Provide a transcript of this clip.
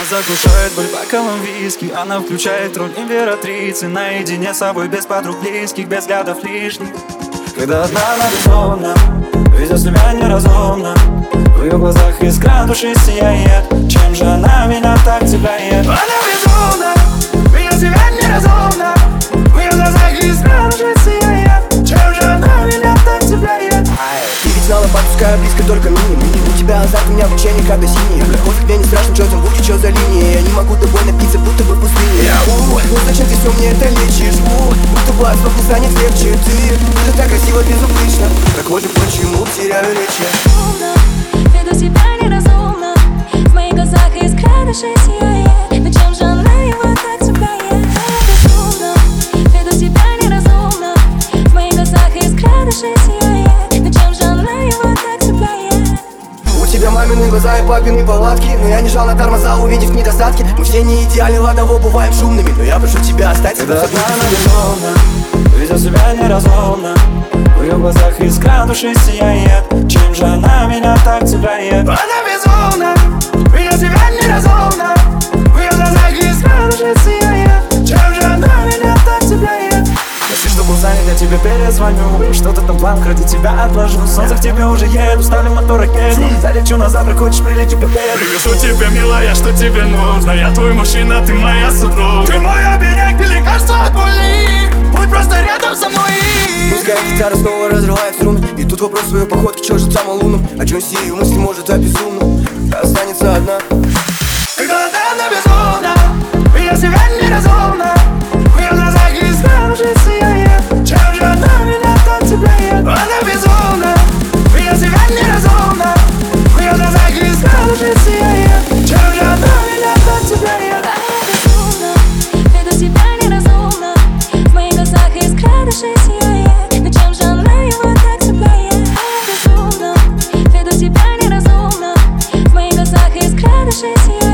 заглушает боль бокалом виски. Она включает роль императрицы. Наедине с собой, без подруг близких, без взглядов лишних. Когда одна она безумна, ведет себя неразумно. В ее глазах искра души сияет. Чем же она меня так цепляет? Она безумна, ведет себя неразумно. В ее глазах искра души сияет. Чем же она меня так цепляет? Ты ведь знала, подпускаю близко только мини. У тебя азарт, у меня влечение как до синий. Пофиг, мне не страшно, что там будет, что за линия. Я не могу тобой напиться, будто бы пустыня. Ну зачем ты все мне это лечишь? Будто бы от слов не станет легче. Ты так красиво, безупречно. Так вот же почему теряю речи. Веду себя неразумно. В моих глазах искра души сияет. Но чем же она его так цепляет? Безумно. Веду себя неразумно. В моих глазах искра души сияет. Но чем же она его так цепляет? У тебя мамины глаза и папины палатки. Но я не жал на тормоза, увидев недостатки. Мы все не идеальны, ладно, бываем шумными. Но я прошу тебя остаться. Когда одна она безумна, ведет себя неразумно. В ее глазах искра души сияет. Чем же она меня так цепляет? Она безумна, ведет себя неразумно. В ее глазах искра души сияет. Чем же она меня так цепляет? Если что был занят, я тебе перезвоню. Что-то там план ради тебя отложу. Солнце к тебе уже еду, ставлю мотор ракет. Залечу на завтра, хочешь прилететь к обеду. Привезу тебя, милая, что тебе нужно. Я твой мужчина, ты моя супруга. Ты мой оберег, ты лекарство от боли. Будь просто рядом со мной. Пускай гитара снова разрывает струны. И тут вопрос своей походки, чё же самым лунным. О чем все ее мысли может обезумно. Останется одна. Когда она безумна, ведет себя неразумно. В ее глазах искра души сияет. Чем же она меня так цепляет? Она безумна, ведет себя неразумно. В ее глазах искра души сияет. Чем же она меня так цепляет? Безумно. Веду себя неразумно. В моих глазах искра души сияет. Но чем же она его так цепляет? Безумно. Веду себя неразумно. В моих глазах искра души сияет.